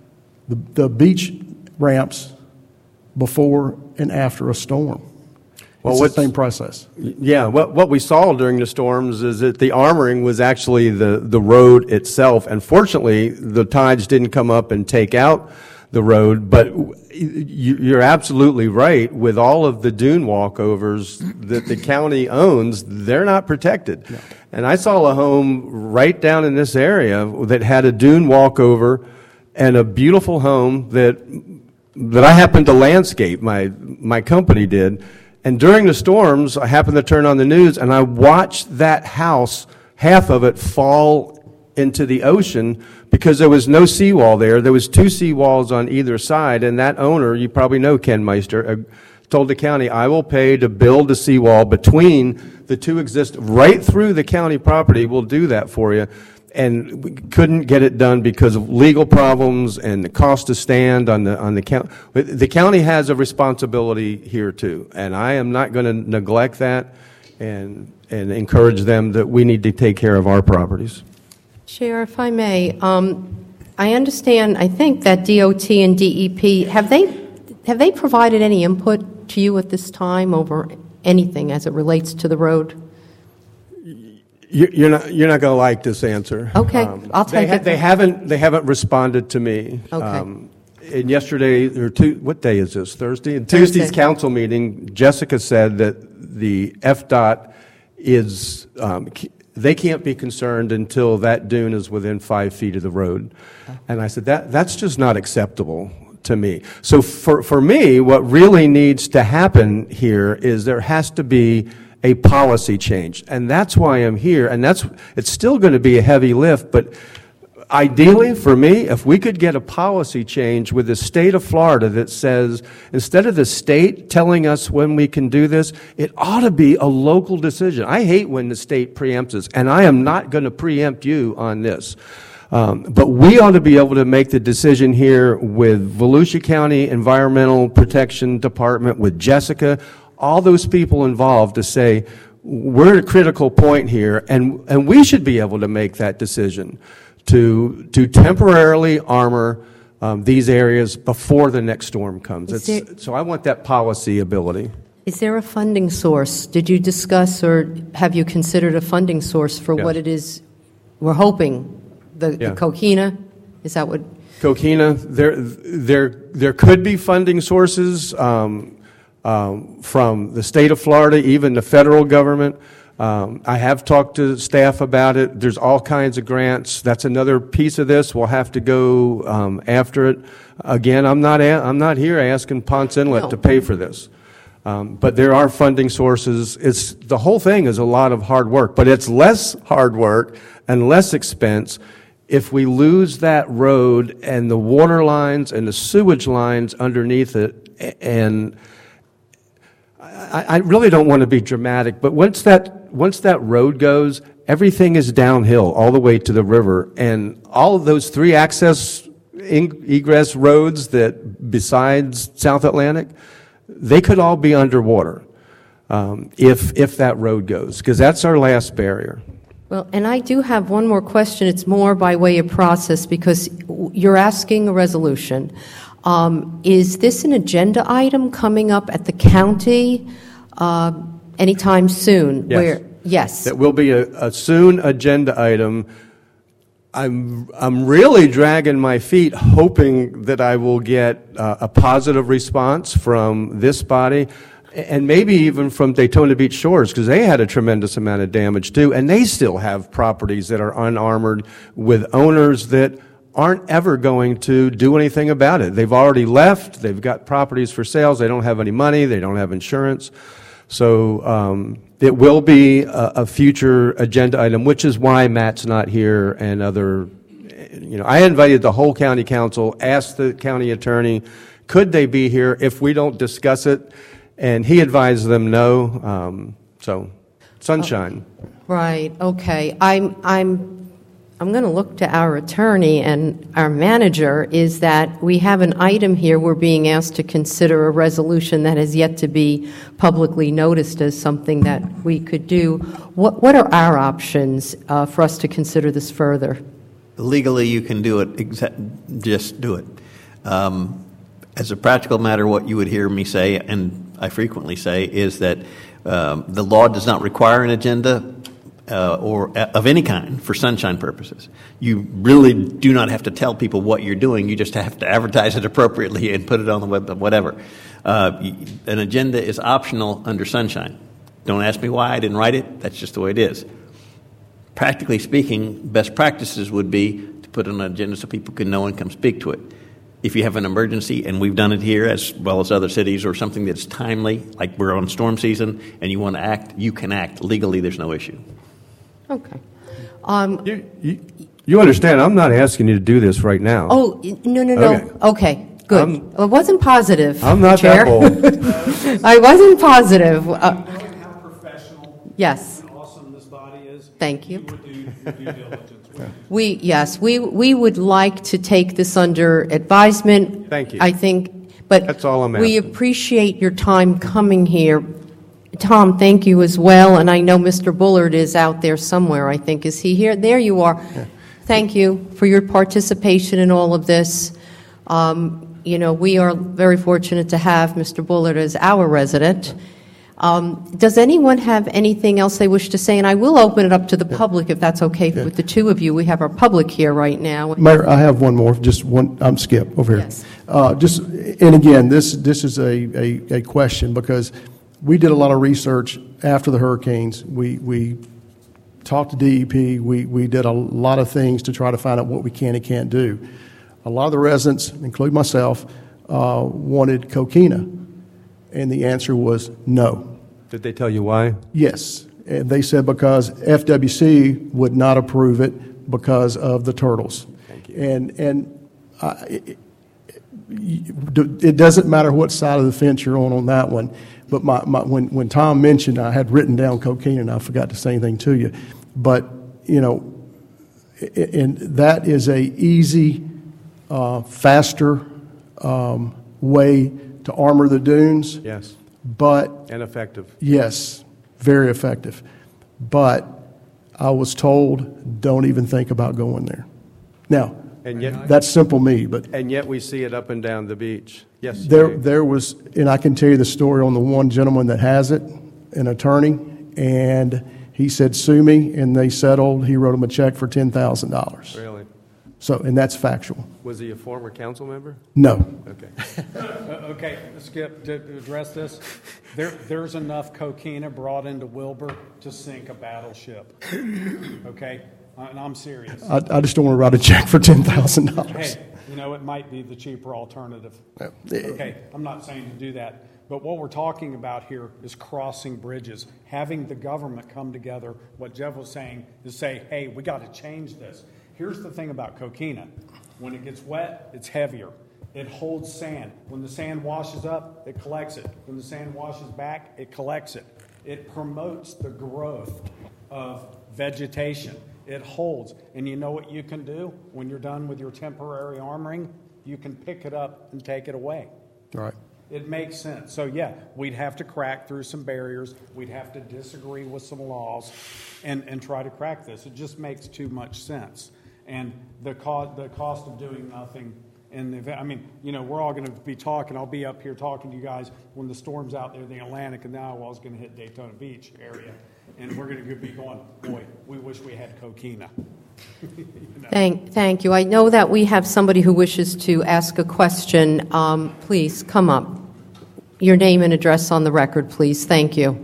the beach ramps before and after a storm? Well, it's the same process. Yeah, what we saw during the storms is that the armoring was actually the road itself. And fortunately, the tides didn't come up and take out the road. But you're absolutely right. With all of the dune walkovers that the county owns, they're not protected. No. And I saw a home right down in this area that had a dune walkover and a beautiful home that I happened to landscape. My company did. And during the storms, I happened to turn on the news, and I watched that house, half of it, fall into the ocean because there was no seawall there. There was 2 seawalls on either side, and that owner, you probably know Ken Meister, told the county, I will pay to build a seawall between the 2 right through the county property. We'll do that for you. And we couldn't get it done because of legal problems and the cost to stand on the county. The county has a responsibility here too, and I am not going to neglect that and encourage them that we need to take care of our properties. Chair, if I may, I understand. I think that DOT and DEP have they provided any input to you at this time over anything as it relates to the road? You're not going to like this answer. Okay, I'll take it. They haven't responded to me. Okay. And yesterday, what day is this? Thursday? In Tuesday's council meeting, Jessica said that the FDOT is they can't be concerned until that dune is within 5 feet of the road. And I said that's just not acceptable to me. So for me, what really needs to happen here is there has to be a policy change. And that's why I'm here. And it's still going to be a heavy lift, but ideally for me, if we could get a policy change with the state of Florida that says, instead of the state telling us when we can do this, it ought to be a local decision. I hate when the state preempts us, and I am not going to preempt you on this. But we ought to be able to make the decision here with Volusia County Environmental Protection Department, with Jessica, all those people involved, to say, we're at a critical point here, and we should be able to make that decision to temporarily armor these areas before the next storm comes. So I want that policy ability. Is there a funding source? Did you discuss or have you considered a funding source for what it is we're hoping? The Coquina? Is that what? Coquina, there could be funding sources from the state of Florida, even the federal government. I have talked to staff about it. There's all kinds of grants. That's another piece of this. We'll have to go after it. Again, I'm not here asking Ponce Inlet to pay for this. But there are funding sources. The whole thing is a lot of hard work, but it's less hard work and less expense if we lose that road and the water lines and the sewage lines underneath it. And I really don't want to be dramatic, but once that road goes, everything is downhill all the way to the river, and all of those 3 access egress roads that besides South Atlantic, they could all be underwater if that road goes, because that's our last barrier. Well, and I do have one more question. It's more by way of process, because you're asking a resolution. Is this an agenda item coming up at the county anytime soon? Yes. Yes. That will be a soon agenda item. I'm really dragging my feet, hoping that I will get a positive response from this body. And maybe even from Daytona Beach Shores, because they had a tremendous amount of damage too, and they still have properties that are unarmored with owners that aren't ever going to do anything about it. They've already left, they've got properties for sales, they don't have any money, they don't have insurance. So it will be a future agenda item, which is why Matt's not here and other, I invited the whole county council, asked the county attorney, could they be here if we don't discuss it? And he advised them no. So, sunshine. Right, okay. I'm going to look to our attorney and our manager, is that we have an item here we're being asked to consider a resolution that has yet to be publicly noticed as something that we could do. What are our options for us to consider this further? Legally, you can do it, just do it. As a practical matter, what you would hear me say, and I frequently say, is that the law does not require an agenda or of any kind for sunshine purposes. You really do not have to tell people what you're doing. You just have to advertise it appropriately and put it on the web, whatever. An agenda is optional under sunshine. Don't ask me why I didn't write it. That's just the way it is. Practically speaking, best practices would be to put on an agenda so people can know and come speak to it. If you have an emergency, and we've done it here as well as other cities, or something that's timely, like we're on storm season, and you want to act, you can act. Legally, there's no issue. Okay. You understand, I'm not asking you to do this right now. Oh, no. Okay, good. It wasn't positive, I'm not Chair. that bold. I wasn't positive. Knowing how professional Yes. and awesome this body is, Thank you. you would do your due diligence. We would like to take this under advisement. Thank you. I think, but That's all I'm we asking. appreciate your time coming here. Tom, thank you as well, and I know Mr. Bullard is out there somewhere, I think. Is he here? There you are. Yeah. Thank you for your participation in all of this. We are very fortunate to have Mr. Bullard as our resident. Does anyone have anything else they wish to say? And I will open it up to the public, if that's okay with the two of you. We have our public here right now. Mayor, I have one more, just one. I'm Skip over here. Yes. And again, this is a question, because we did a lot of research after the hurricanes. We talked to DEP. We did a lot of things to try to find out what we can and can't do. A lot of the residents, including myself, wanted coquina, and the answer was no. Did they tell you why? Yes. And they said because FWC would not approve it because of the turtles. Thank you. And it doesn't matter what side of the fence you're on that one. But when Tom mentioned, I had written down cocaine, and I forgot to say anything to you. But, and that is a easy, faster way to armor the dunes. Yes. And effective. Yes, very effective. But I was told, don't even think about going there. Now, and yet, that's simple me, but... And yet we see it up and down the beach. Yes. There was, and I can tell you the story on the one gentleman that has it, an attorney, and he said, sue me, and they settled. He wrote him a check for $10,000. Really? So, and that's factual. Was he a former council member? No. Okay. Okay, Skip, to address this, there's enough coquina brought into Wilbur to sink a battleship. Okay? And I'm serious. I just don't want to write a check for $10,000. Hey, it might be the cheaper alternative. Okay, I'm not saying to do that. But what we're talking about here is crossing bridges, having the government come together. What Jeff was saying is say, hey, we got to change this. Here's the thing about coquina. When it gets wet, it's heavier. It holds sand. When the sand washes up, it collects it. When the sand washes back, it collects it. It promotes the growth of vegetation. It holds. And you know what you can do when you're done with your temporary armoring? You can pick it up and take it away. Right. It makes sense. So, yeah, we'd have to crack through some barriers. We'd have to disagree with some laws and try to crack this. It just makes too much sense. And the cost of doing nothing in the event, we're all going to be talking. I'll be up here talking to you guys when the storm's out there in the Atlantic, and now I was going to hit Daytona Beach area. And we're going to be going, boy, we wish we had coquina. Thank you. I know that we have somebody who wishes to ask a question. Please, come up. your name and address on the record, please. Thank you.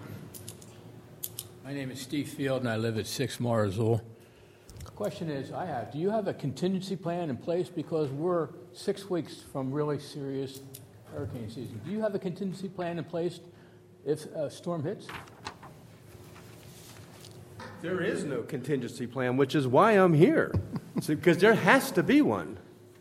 My name is Steve Field, and I live at 6 Marzul. The question is, do you have a contingency plan in place? Because we're 6 weeks from really serious hurricane season. Do you have a contingency plan in place if a storm hits? There is no contingency plan, which is why I'm here, because there has to be one.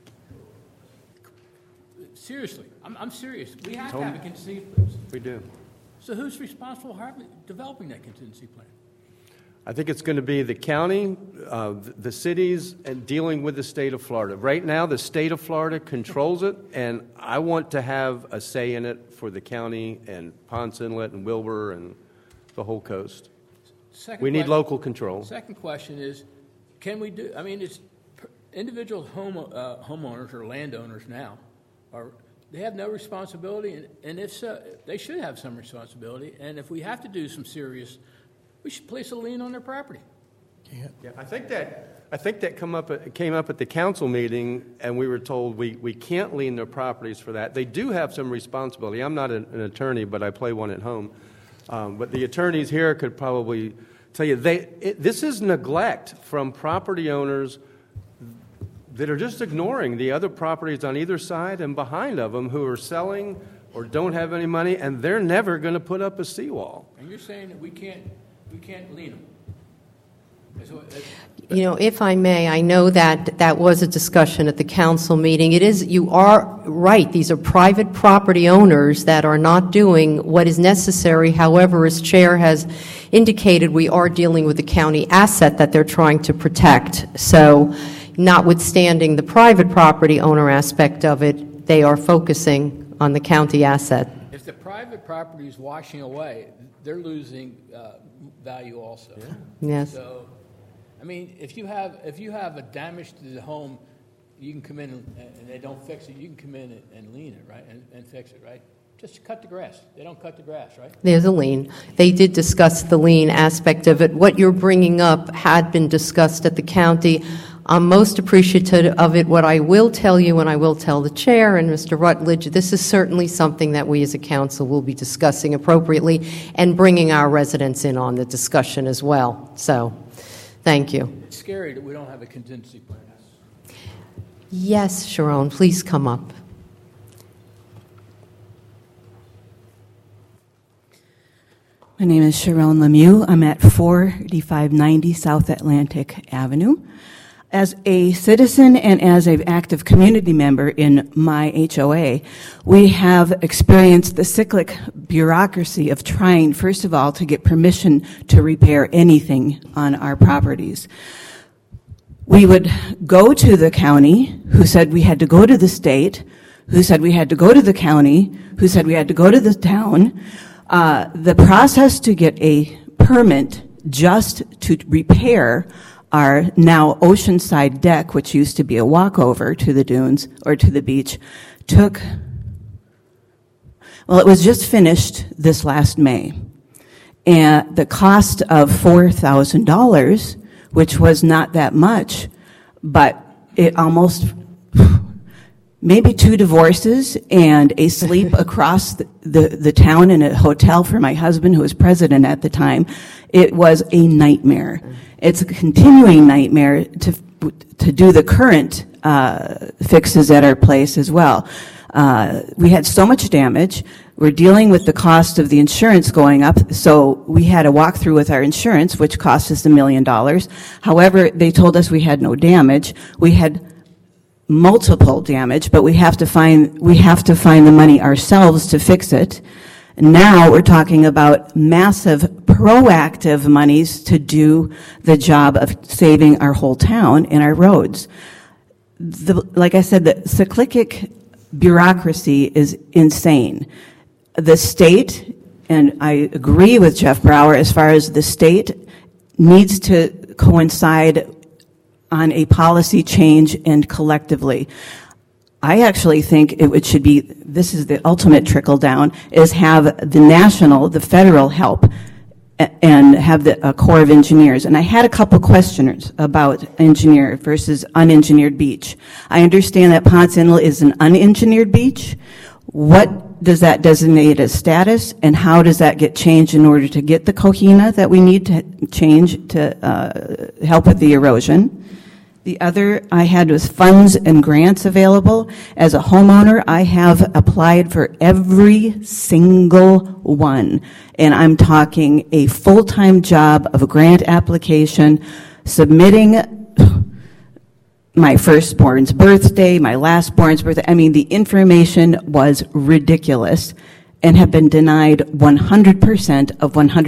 Seriously, I'm serious. We have to have a contingency plan. We do. So who's responsible for developing that contingency plan? I think it's going to be the county, the cities, and dealing with the state of Florida. Right now, the state of Florida controls it, and I want to have a say in it for the county and Ponce Inlet and Wilbur and the whole coast. We need local control. Second question is, can we do, it's individual homeowners or landowners now, they have no responsibility, and if so, they should have some responsibility, and if we have to do some serious, we should place a lien on their property. Yeah, I think that came up at the council meeting, and we were told we can't lien their properties for that. They do have some responsibility. I'm not an attorney, but I play one at home. But the attorneys here could probably tell you this is neglect from property owners that are just ignoring the other properties on either side and behind of them who are selling or don't have any money, and they're never going to put up a seawall. And you're saying that we can't lien them? If I may, I know that was a discussion at the council meeting. You are right. These are private property owners that are not doing what is necessary. However, as Chair has indicated, we are dealing with the county asset that they're trying to protect. So, notwithstanding the private property owner aspect of it, they are focusing on the county asset. If the private property is washing away, they're losing value also. Yeah. Yes. So, if you have a damage to the home, you can come in and they don't fix it. You can come in and lien it, right, and fix it, right? Just cut the grass. They don't cut the grass, right? There's a lien. They did discuss the lien aspect of it. What you're bringing up had been discussed at the county. I'm most appreciative of it. What I will tell you, and I will tell the Chair and Mr. Rutledge, this is certainly something that we as a council will be discussing appropriately and bringing our residents in on the discussion as well. So, thank you. It's scary that we don't have a contingency plan. Yes, Sharon, please come up. My name is Sharon Lemieux. I'm at 4590 South Atlantic Avenue. As a citizen and as an active community member in my HOA, we have experienced the cyclic bureaucracy of trying, first of all, to get permission to repair anything on our properties. We would go to the county, who said we had to go to the state, who said we had to go to the county, who said we had to go to the town. The process to get a permit just to repair our now oceanside deck, which used to be a walkover to the dunes or to the beach, it was just finished this last May. And the cost of $4,000, which was not that much, but it almost, maybe 2 divorces and a sleep across the town in a hotel for my husband, who was president at the time. It was a nightmare. It's a continuing nightmare to do the current fixes at our place as well. We had so much damage. We're dealing with the cost of the insurance going up, so we had a walkthrough with our insurance, which cost us $1 million. However, they told us we had no damage. We had multiple damage, but we have to find the money ourselves to fix it. Now we're talking about massive proactive monies to do the job of saving our whole town and our roads. Like I said, the cyclic bureaucracy is insane. The state, and I agree with Jeff Brower as far as the state needs to coincide on a policy change and collectively. I actually think it should be, this is the ultimate trickle down, is have the federal help and have a Corps of Engineers. And I had a couple questions about engineer versus unengineered beach. I understand that Ponce Inlet is an unengineered beach. What does that designate as status, and how does that get changed in order to get the cohina that we need to change to help with the erosion? The other I had was funds and grants available. As a homeowner, I have applied for every single one. And I'm talking a full-time job of a grant application, submitting my firstborn's birthday, my lastborn's birthday. I mean, the information was ridiculous and have been denied 100% of 100